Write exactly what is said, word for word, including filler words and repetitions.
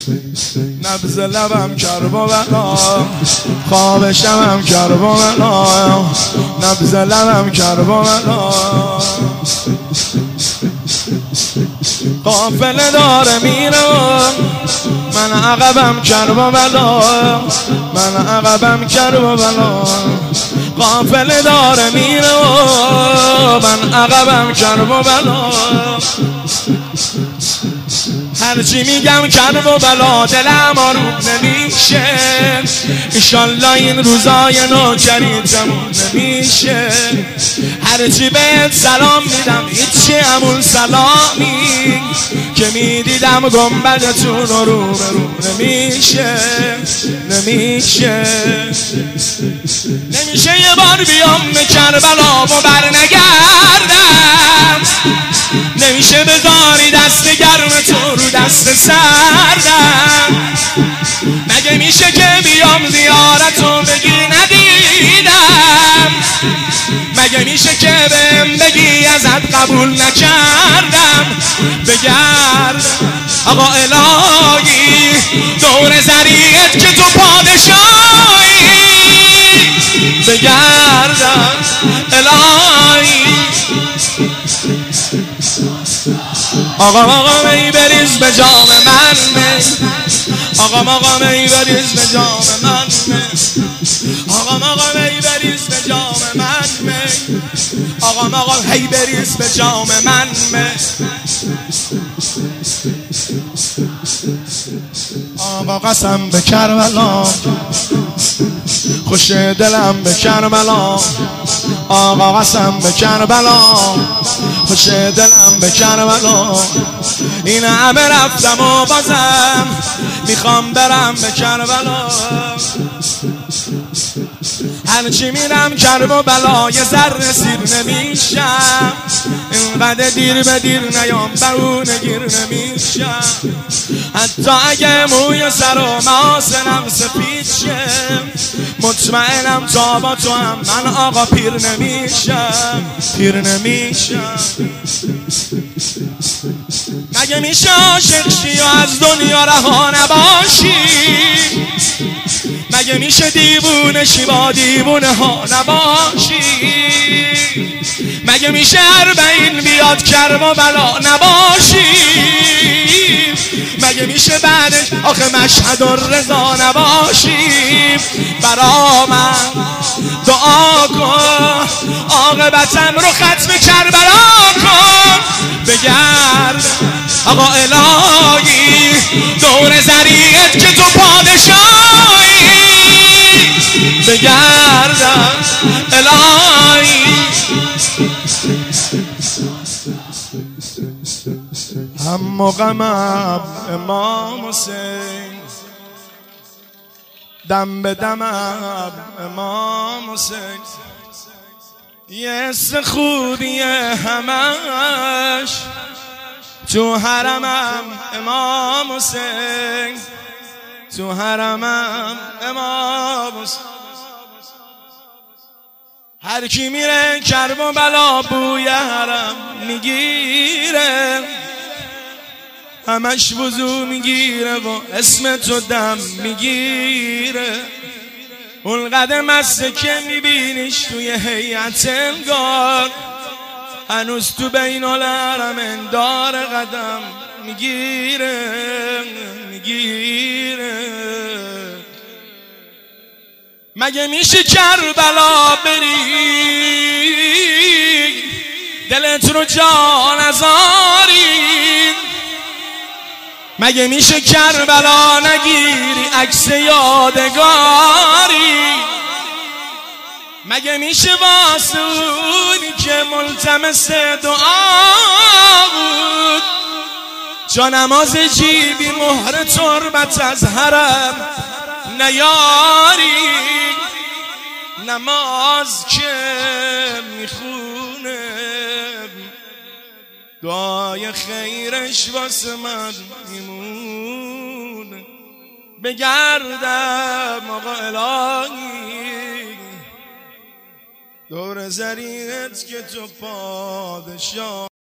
نبض لبم کربلا، خواب شبم کربلا، نبض لبم کربلا. قافله داره میره من عقبم کربلا، من عقبم کربلا. قافله داره میره من عقبم کربلا. هرچی میگم کربلا دلم آروم نمیشه، ایشالله این روزای نوکری تموم نمیشه. هرچی بهت سلام میدم هیچی همون سلامی که میدیدم گنبدتون رو رو برو نمیشه، نمیشه. نمیشه یه بار بیام به کربلا و بر نگردم، نمیشه بذاری دست گرم تو رو دست سردم. مگه میشه که بیام زیارتو بگی ندیدم، مگه میشه که بهم بگی ازت قبول نکردم. بگرد آقا الهی دور زریعت که تو پادشاهی، بگردم الهی. آقا آقا می بریز به جام من می، آقا آقا می بریز به جام من می، آقا آقا می بریز به جام من می، آقا آقا هی بریز به جام من می. آقا قسم به کربلا، خوش دلم به کربلا. آقا قسم به کربلا، خوش دلم به کربلا. این همه رفتم و بازم میخوام برم به کربلا. هرچی میرم کرب و بلا یه ذره سیر نمیشم، اینقدر دیر به دیر نیام بهونه گیر نمیشم. حتی اگه موی سر و محاسنم سفید شه، مطمئنم تا با تو هم من آقا پیر نمیشم، پیر نمیشم. مگه میشه عاشق شی و از دنیا رها نباشی، مگه میشه دیوونه شی با دیوونه ها نباشی، مگه میشه اربعین بیاد کرب و بلا نباشی، مگه میشه بعدش آخه مشهد الرضا نباشی. برا من دعا کن عاقبتم رو ختم کربلا کن. بگرد آقا الهی دور زریعت که تو پادشاهی، بگردم الهی. هم و غمم امام حسین، دم به دمم امام حسین. یه حس خوبیه همش تو حرمم امام حسین، تو حرمم امام حسین. هر کی میره کرب و بلا بوی حرم میگیره، همش وضو میگیره و اسم تو دم میگیره. اون قدم است که میبینیش توی هیئت انگار، هنوز تو بین الحرمین داره قدم میگیره، میگیره. مگه میشه کربلا بری دلت رو جا نذاری، مگه میشه کربلا نگیری عکس یادگاری، مگه میشه واسه اونی که ملتمس دعا بود جا نماز جیبی مهر تربت از حرم نیاری، نماز که میخونه دعای خیرش واسه من میمونه. بگردم آقا الهی دور زریعت که تو پادشاه